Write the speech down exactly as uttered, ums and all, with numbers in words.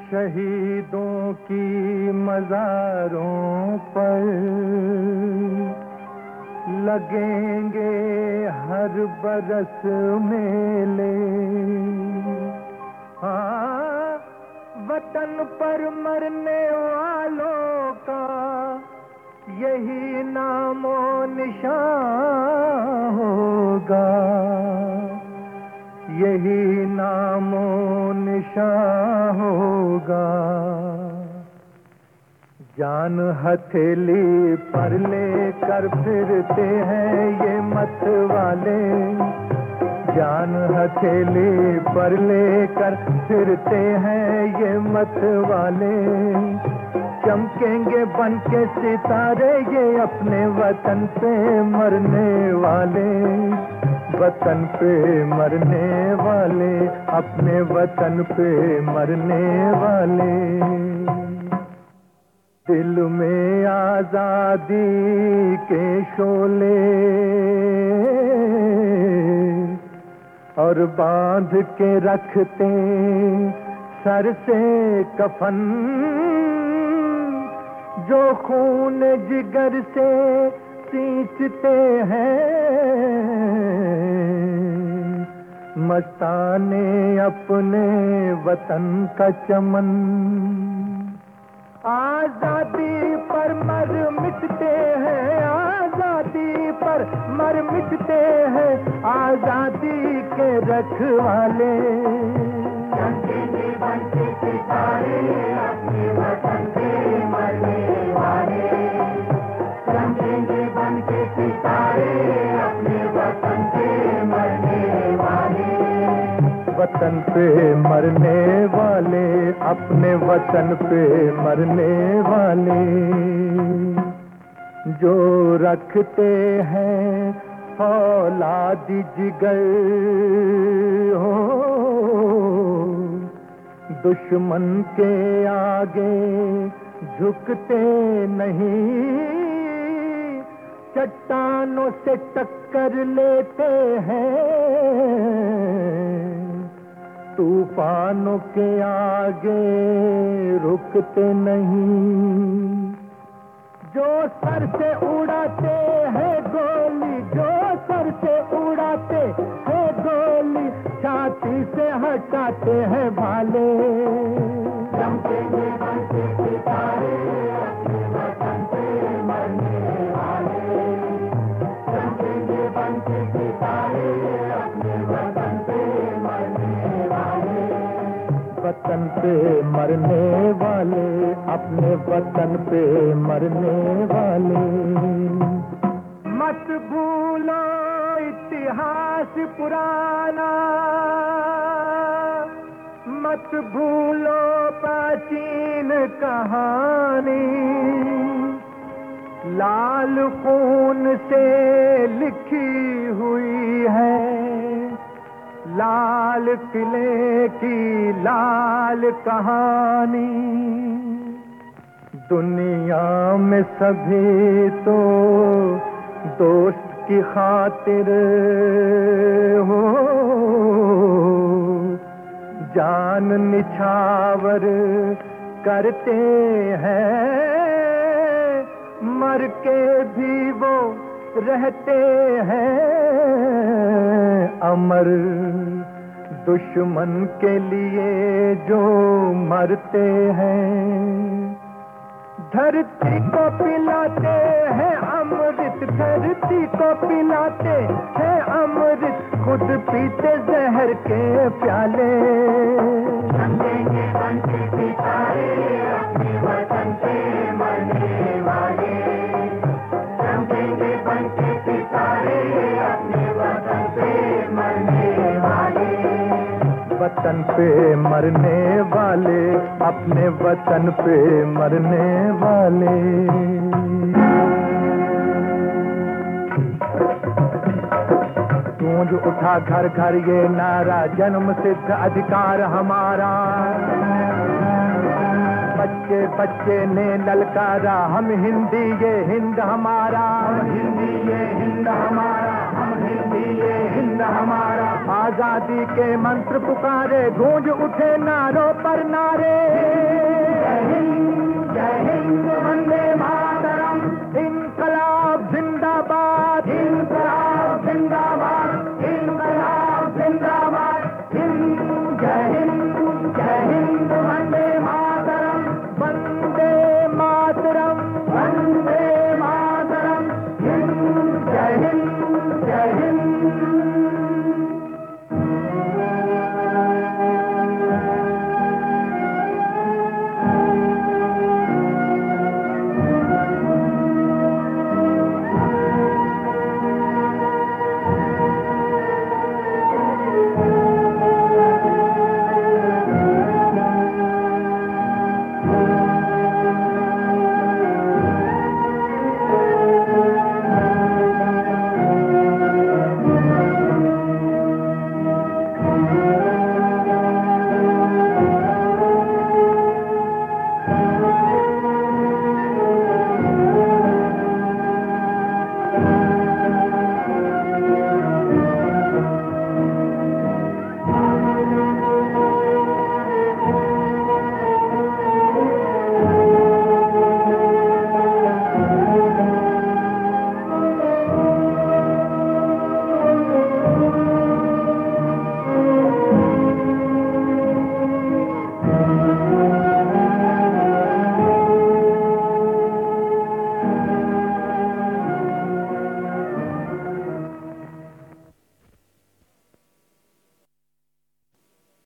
शहीदों की मज़ारों पर लगेंगे हर बरस मेले। हाँ, वतन पर मरने वालों का यही नामो निशान होगा, यही नामो निशान होगा। जान हथेली पर लेकर फिरते हैं ये मत वाले, जान हथेली पर लेकर फिरते हैं ये मत वाले। चमकेंगे बन के सितारे ये अपने वतन पे मरने वाले, वतन पे मरने वाले, अपने वतन पे मरने वाले। दिल में आजादी के शोले और बांध के रखते सर से कफन, जो खून जिगर से सींचते हैं मस्ताने अपने वतन का चमन। आजादी पर मर मिटते हैं, आजादी पर मर मिटते हैं आजादी के रखवाले। चमकेंगे बन के सितारे अपने वतन पे मरने वाले, चमकेंगे बन के सितारे अपने वतन पे मरने वाले। वतन पे मरने वाले, अपने वतन पे मरने वाले। जो रखते हैं फौलादी जिगर हो, दुश्मन के आगे झुकते नहीं, चट्टानों से टक्कर लेते हैं, तूफानों के आगे रुकते नहीं। जो सर से उड़ाते हैं गोली, जो सर से उड़ाते हैं गोली, छाती से हटाते हैं भाले। चमकेंगे बन के सितारे अपने वतन पे मरने वाले, चमकेंगे बन के सितारे अपने वतन पे मरने वाले। वतन पे मरने वाले, अपने वतन पे मरने वाले। मत भूलो इतिहास पुराना, मत भूलो प्राचीन कहानी। लाल खून से लिखी हुई है लाल किले की लाल कहानी। दुनिया में सभी तो दोस्त की खातिर हो जान निछावर करते हैं, मर के भी वो रहते हैं अमर। दुश्मन के लिए जो मरते हैं, धरती को पिलाते हैं अमृत, धरती को पिलाते हैं अमृत, खुद पीते जहर के प्याले। चमकेंगे बन के सितारे अपने वतन पे मरने वाले, चमकेंगे बन के सितारे अपने वतन पे मरने वाले। वतन पे मरने वाले, अपने वतन पे मरने वाले। गूंज उठा घर घर ये नारा, जन्म सिद्ध अधिकार हमारा। बच्चे बच्चे ने ललकारा, हम हिंदी ये हिंद हमारा, हम हिंदी ये हिंद हमारा, हम हिंदी ये हिंद हमारा। आजादी के मंत्र पुकारे, गूंज उठे नारों पर नारे।